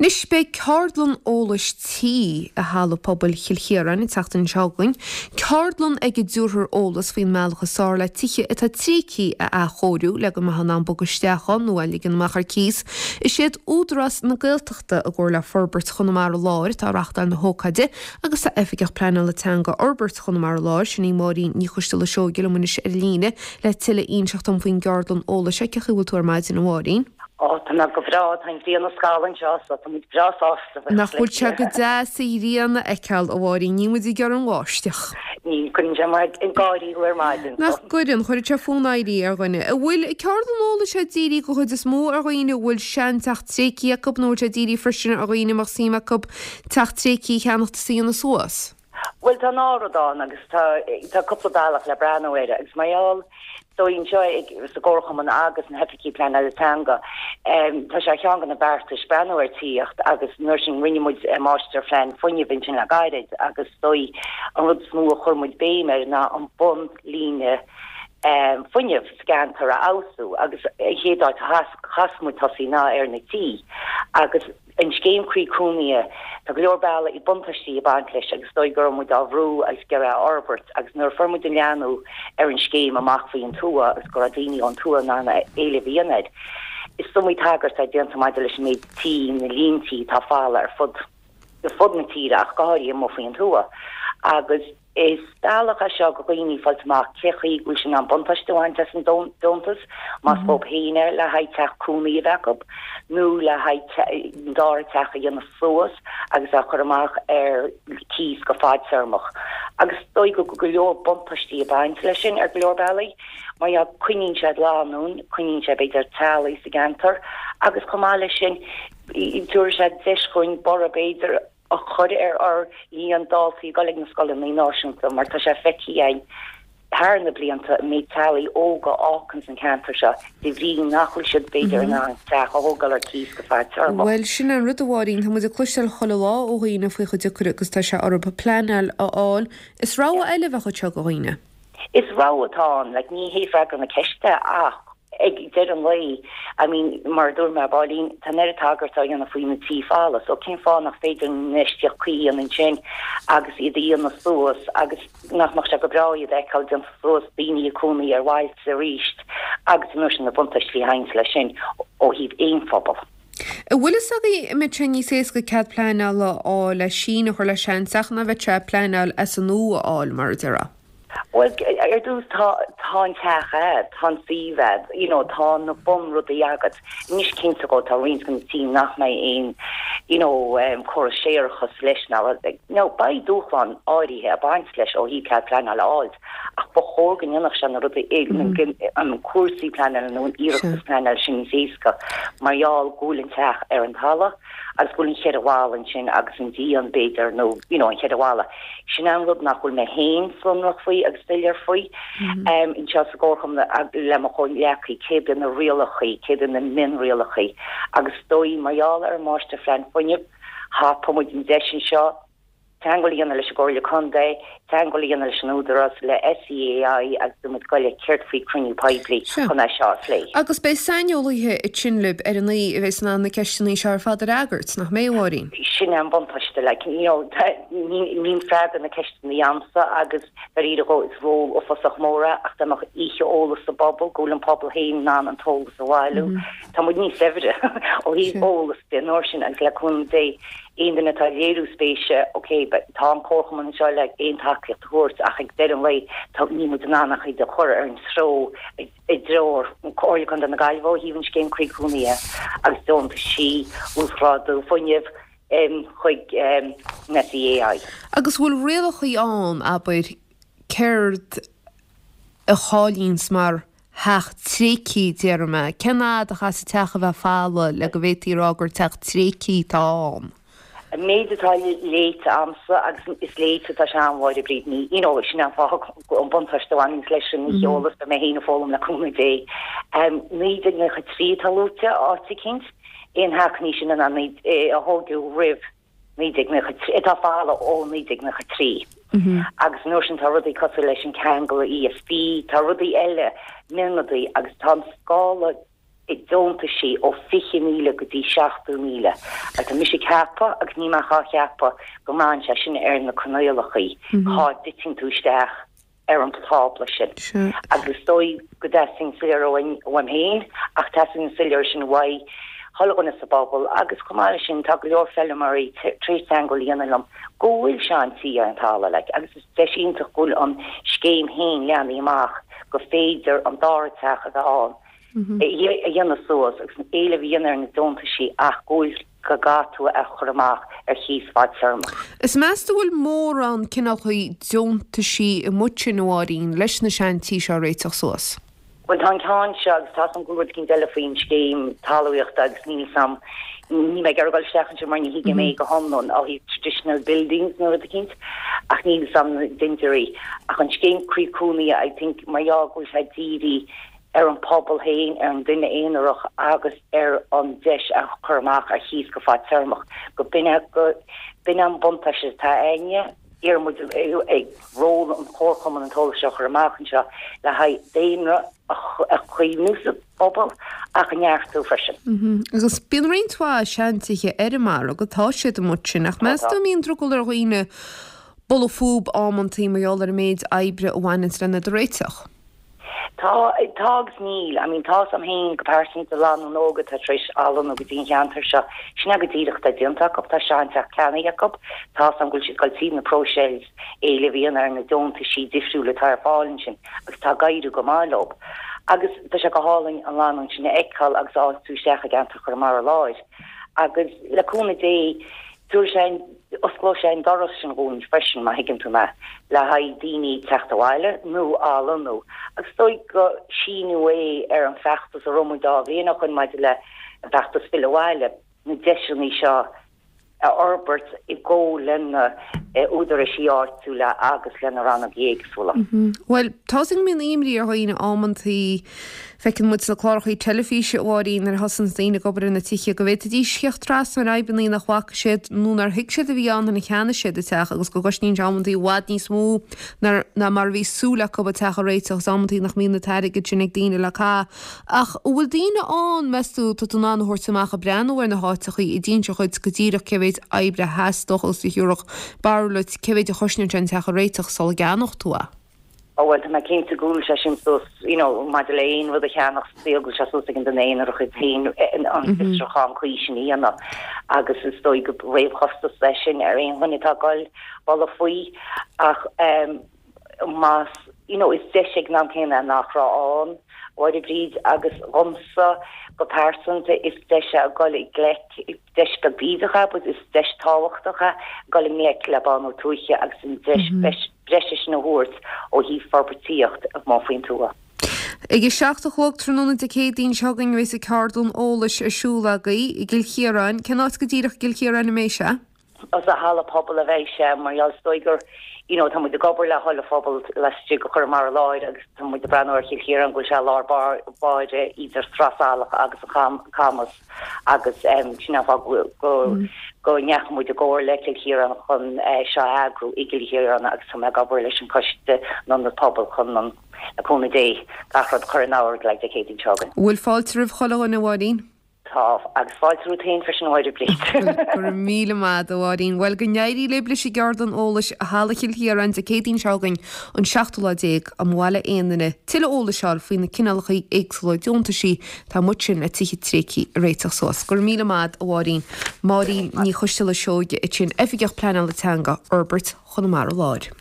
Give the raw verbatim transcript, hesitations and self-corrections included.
Nis be cardlan ólas tí a hála pobl chilchéran i tachtan seágain, cardlan ag dúrthar ólas faoin mealcha sála tiche itá trící a a chóú le go mahanán bogusteachán nó lig an machar cís, is siad údras na gailteachta a ggur le forbert chunamar láir tá rachtal na hócaide agus tá efigach pleanal le teanga orbert chunamar láir sin í mórí ní chuiste le seo gilmunis ar líne le tiile íonseachtam faoin cardlan ólas a cechúil túair maid in óirín. Oh, tá na go bhrá tá bhíon na scálan seo so tá muid brás ásta. Nach chuil se go de sa íríanna eiceal ó bháí ní muid gar an gháisteach. Ní chun sé maid in gáirí chuir maidin. Nach goidan chuir te fónaí ar gine. A bhfuil ceardan óla sé dírí go chud is mó ar gine bhfuil sean techt tréí a cup nó a dírí frisin ar gine mar síma cup techt tréí cheannachta síonna suas. Well tá náradán agus tá tá coppla bailach le breanhide agus maiall so enjoy sa gorcham an agus an hefiki plan atanga um tá sé cheangan na bartas breanhir tíocht agus nursing rinnemuid master plan funne vintin a guided agus stoi an rud smú churmuid bémer na an bon líne um funne scantar a ausú agus hédá has hasmu tosí ná ar na tí agus in scéim críúnia tá glórbála i buntaistí a banklis agus stoi gormú a bhrú agus ge Orbert agus nuair formú den leanú ar an scéim amach faoí an túa agus go daoine an túa ná na éile bhíanaid. Is sumí tagart a déanta maid leis méid tí na líntí tá fála ar fud de fud na tíre ach gáirí mó faoí an túa agus is dálacha seo go gooine faltach cechaí gúil sin an buntaistúhaint as an dontas mas bob héine le haid teach cúnaí a bhecab nó le haid dáir techa dhéanana suas agus a chur amach ar cís go fáid sermach. Agus dói go go leor buntaistí a baint lei sin ar glórbálaí, mar a cuinín sé láún, cuinín sé beidir talaí sa gantar, agus comá lei sin i dúir sé deiscuin bor a beidir a chud ar ar í an dásaí galig na scoil mí náisiúnta mar tá sé feici ein thar na blianta mé talí óga ácans an cantar se de bhrí nachhuiil siad beidir ná teach ógal ar cís go fáid sermach. Well sin an rud amháín tá muid a cluisteil chola lá ó ghoine faoi chud decuir agus tá sé orb planal aáil. Is rá eile bheith chu go ghoine? Is rátá, le ní héfra an na ceiste ach ag de an lei, I mean mar dúr me bálín tá neir tagart a anna faoin na tí fála, so cén fá nach féidir neisteach chuí an an sin agus iad íon na suas agus nachach se go braid eáil den suas bíine cúnaí ar bhaid sa ríist agus nu na buntaistí hains le sin ó híh éon fphobal. Bhfuil is agé me trini sé go cead pleanal á le sin a chuir le seanach na bheith tre pleanal as an nó áil mar dera. Well, er dús tá tá techa, tá síved, you know, tá na bum rudi agat. Nis cinnta go tá rins gan tí nach mé ein, you know, um, chor séir chus leis na. No, bai dúchlan áirithe a baint leis ó hí cead pleanal áid. Ach bo chógan ionach se na rudi ag an cuasí pleanal nó an iireachtas pleanal sin séisca. Marial gúlinn teach ar an thala, agus gúlinn cheadhálan sin agus an dí an beidir nó, you know, an cheadhála. Sin an rud nach gúil me héin slumnach faoi agus stilir faoi. Um, in chas gorcham le mo choin lechi céad in na rialachaí, céad in na min rialachaí. Agus dói marial ar máiste flein foiineh há pomid in desin seo, tangolí anna leis goirle condé, tangolí anna leis núdaras le S E A I agus dumid goile ceirt faoi cruniú paiblí chuna seo lé. Agus bei sainolaithe i tsinlib ar an í bheits ná na ceistení sear fadar agart nach méhhaín. Sin an buntaiste le you know nín fread na ceistení amsa agus ver iad go is ró ó fosach móra ach damach ihe ólas a bobbal golan pobl héin ná an tólas a bhhailú. Tá mud ní sevide ó hí ólas den nóir sin agus le chun dé ein den atléú spéise, oké, but tá an cócham an seo le ein takeíocht thuirt ach ag de an lei tá ní mu annach de chur ar an sró i droor choir chun na gailhó híhann céim críúnia agus dom si úsráú foiineh chuig na A I. Agus bhfuil réalachaí an a buir ceirt a chálíns mar heach trící dearma, cená a chas techa bheith fála le go bhhétí rágur teach trící tá. Méidetá léite amsa agus is léite tá se anhhaide bríd ní you know, sin an fá an buntaistehhain leis ní eolalas be mé héna fólam na cúna dé. Méidir na chu trí talúte áta cinint éon haní sin an a hógiú rih méidir na tá fála ó méidir na chu trí. Agus nuair sin tá rudaí cosú leis an ceangal E S P, tá rudaí eile minadaí agus tá scála donta sí ó fiche míle go dtí seachtú míle. A tá mis cepa ag ní cha chepa go man se sin ar na connéalachaí há ditin túisteach ar an tábla sin. Agus dói go sin siir óim héin ach tá sin siir sin wai hallganna sa bobbal agus cumáile sin tá go leor fellmarí trí angol líanam gohfuil seán tí an tála le agus is deisiínta gúil an scéim héin leanana amach go féidir an dáteach a an. a dhéanana suas agus an éile bhíonar na donta sí ach ggóil go gatú a churamach ar chiísfáid ferma. Is measta bhfuil mór an cinál chuí donta sí i mutin óáín leis na seantí seo réiteach suas. Well tá ceáin se agus tá an gúir cinn deile faoin scéim talíocht agus ní sam ní me gargáil sechan se mar ní hiige mé go homnon á hí traditional buildings nó a cinint ach ní sam dinteí ach an scéim críúnaí I think margóil se díri ar an pobl héin ar an duine éanaach agus ar an deis a chumach a chiís go fá termach go binne go bin an bonta se tá aine ar mu ag ró an chócham an tó se chumachchan se le ha déine a chuí núsa pobl ach an neartú frisin. Agus bin rintá seantiche ar mar a go tá siad a mutin ach measta mín drogul ar chuoine bol fúb ámantí marall ar méid ebre óhaine lenne do réiteach. Tá tágs níl, I mean tá am héin gopersin a lá an ógad a tris allan a godín cheantar se sinna go díirecht a dionach op tá seanteach ceannaíach tá am gúil si galtí na proshells éile bhíon ar na donta sí difriúla tar fáin sin agus tá gaiidir go málob. Agus tá se go háling an lánan sinna eáil agus áú seach a gantach chu mar a láid. Agus leúna dé dúr sé osgló sé an doras sin bhún freisin má higann tú me le ha daoine teachtaháile nó álan nó. Agus stoi go síú é ar an fechttas a romúdá bhéach chun maidid le an fechttas fiháile na deisiúní seo a orbert i ggó lenne údar a síartú le agus lenne ran a géagsúla. Well, tá mí imrí ar haoine ámantaí fecinn mu le chláirchaí telefíe óín ar hosan daine gobar na tiche go bhéit dí siocht tras mar raibbaní nach chhacha siad nún ar hiic siad a bhí an na cheanna siad a teach agus go gosnín ammantaí bhád níos mó na mar bhí súla go teach a réiteach ammantaí nach mína teige sinnig daine le cá ach bhfuil daine an meú tá tú ná thuirtamach a breanhar na hátechaí i d dín chuid go dtíach cehéid ebre heasstochas i hiúach barúla cehéid a chosneir teach a réiteach sol ganach túa. Oh well, ma came to gúil se sin sos, you know, Madeleine with a cheannach stéagúil se sos in den éin ar chuid féin an fistrachán chuisiní anna agus is stoi go réibh chosta lei sin ar aon chun itá gáil balla faoi ach mas, you know, is deisiig ná céine nachrá an oidir bríd agus romsa go persanta is deise a gáil i glec deis go bídacha, bud is deis táhachtacha gáil i méic le ban ó túiche agus in deis beis breis na hút ó hí farbatíocht ag má faoin túa. Ige seachta chóg tróna de cédín segan rééis a cardún ólais a siúlagaí i gilchéráin, cenát go dtíach gilchéráin na méise? As a hala pobl a bheith sé marall stoigur, you know, tá mu de gobar le hala pobl leis go chur mar láid agus tá mu de breanúir chilchéar an go se lá báide idir strasálaach agus a camas agus sinna go go neach mu de ggóir le chilchéar an chun se agrú i gilchéar an agus me gobar leis an cosiste non na pobl chun an a cúna dé gachard chur an áir le de cédín segan. Bhfuil fáiltarh chola na bháín? agus fáilú tain fresin áidir blicht. Gur míle mád óáín bhfuil go neirí le blis i gardan ólais a hálachil hí an a cédín segain an seachtúla déag am mháile aanaine tiile óla seáil faoin na cinálchaí éagsúla dionta sí tá mutin a tichi tréci réiteach sós. Gur míle mád óáín máí ní chuiste le seoige i sin efigech pleanal le teanga Herbert chunamara láid.